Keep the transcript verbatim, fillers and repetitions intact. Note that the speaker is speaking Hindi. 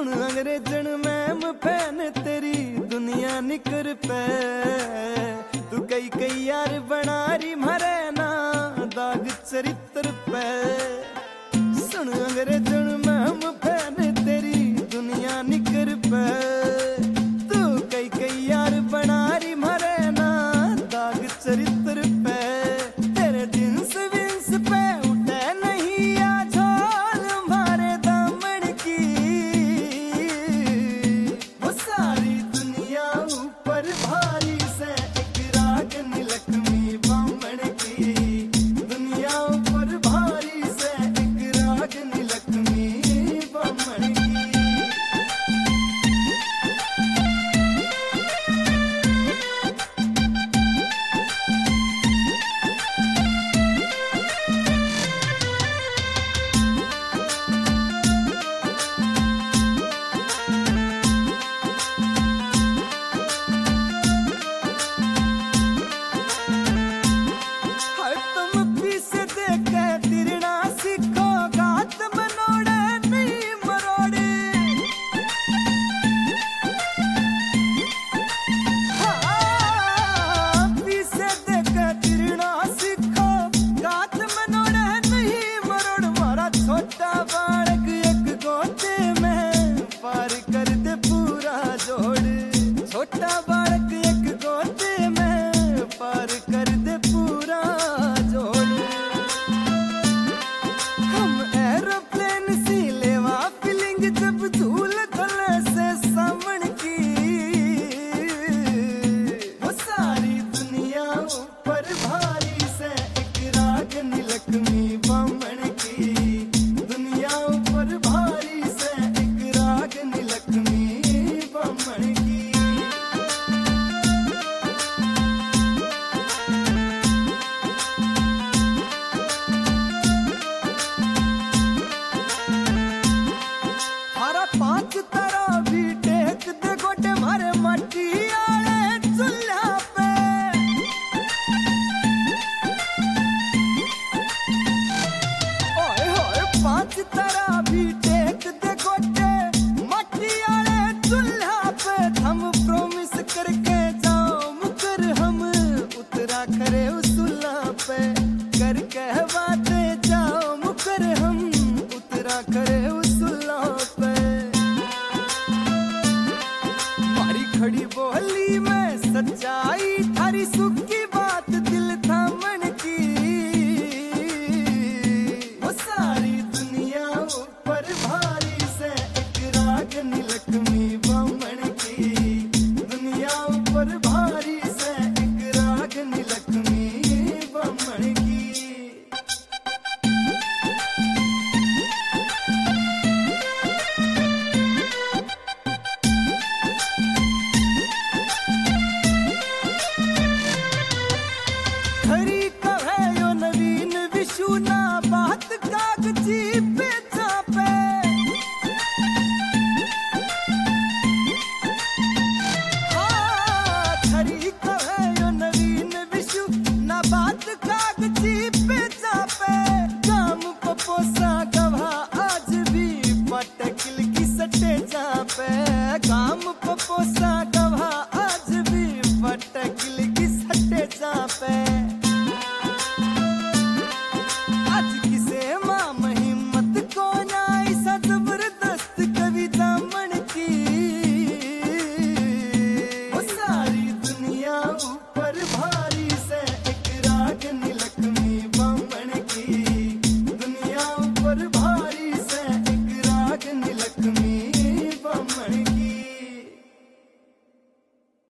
सुन अंग्रेजन मैम फैन तेरी दुनिया निकर पे, तू कई कई यार बना रही मरे ना दाग चरित्र पे। सुन अंग्रेजन मैम फैन तेरी दुनिया निकर पे, तू कई कई यार बना रही मरे ना दाग चरित्र पे। तेरे जिन्स विंस पे उठे नहीं या झोल मारे दामन की, वो सारी दुनिया ऊपर भारी से एक रागन लक्ष्मी बामण की। दुनिया ऊपर भारी से एक रागन लक्ष्मी बामण की। छोटा बालक एक गोते में पार कर दे पूरा जोड़। हम एरोप्लेन सी लेवा फीलिंग जब झूल थले से सामन की, वो सारी दुनिया ऊपर भारी से एक रागन लक्ष्मी बामण की। दुनिया ऊपर भारी से एक रागन लक्ष्मी बामण की। पांच तरह भी टेक दे गोटे मारे मट्टी आले चूल्हा पे। ओए होए पांच तरह भी टेक दे गोटे मट्टी आले चूल्हा पे। हम प्रॉमिस करके जाओ मुकर हम उतरा करे उस चूल्हा पे। करके बातें जाओ मुकर हम उतरा करे उस चूल्हा पे। खड़ी बोली में सच्चाई थारी सुख की बात दिल थामन की, वो सारी दुनिया ऊपर भारी से एक रागन लक्ष्मी बामण की। दुनिया ऊपर भारी से एक रागन लक्ष्मी बामण की। बात कागजी